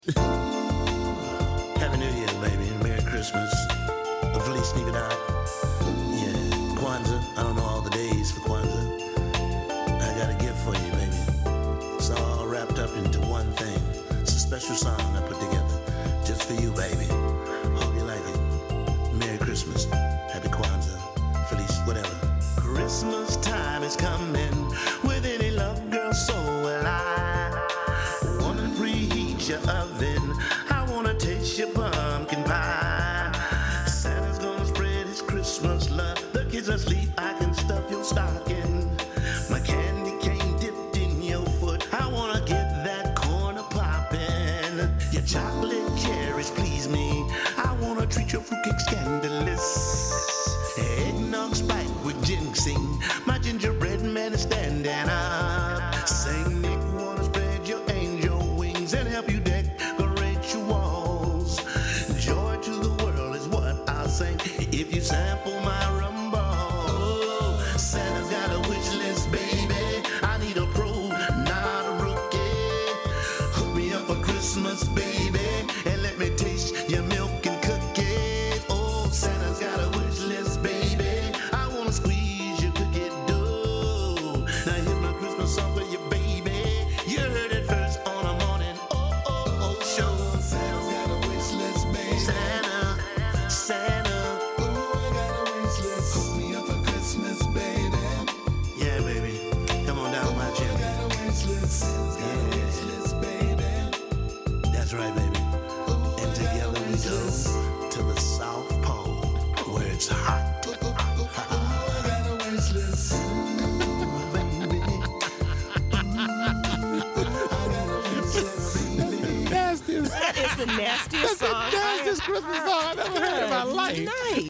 Happy New Year, baby. Merry Christmas. Feliz Navidad. Yeah, Kwanzaa. I don't know all the days for Kwanzaa. I got a gift for you, baby. It's all wrapped up into one thing. It's a special song I put together just for you, baby. Hope you like it. Merry Christmas. Happy Kwanzaa. Feliz whatever. Christmas time is coming with any love, girl, so will I. Wanna preheat your oven. I wanna taste your pumpkin pie. Santa's gonna spread his Christmas love. The kids are asleep, I can stuff your stocking. My candy cane dipped in your foot. I wanna get that corner poppin'. Your chocolate cherries please me. I wanna treat your fruitcake scandalous. Eggnog spiked with ginseng. My gingerbread man is standing up. Saint Nick wanna spread your angel wings and help you decorate your walls. Joy to the world is what I'll sing if you sample my rumbo. Santa's got a wish list, baby. I need a pro, not a rookie. Hook me up for Christmas, baby, and let me taste your milk and cookies. Oh, Santa's got a wish list, baby. I wanna squeeze your cookie dough. Now here's my Christmas song for you, baby. You heard it first on a morning. Oh, show. Santa's got a wish list, baby. Santa. Oh, I got a wish list. Hook me up for Christmas, baby. Yeah, baby. Come on down my chimney. I got a wish list. Santa's got a wish list, baby. That's right, baby. And together we go to the South Pole where it's hot. That is the nastiest song. That's the nastiest Christmas song I've ever heard in my life. Nice.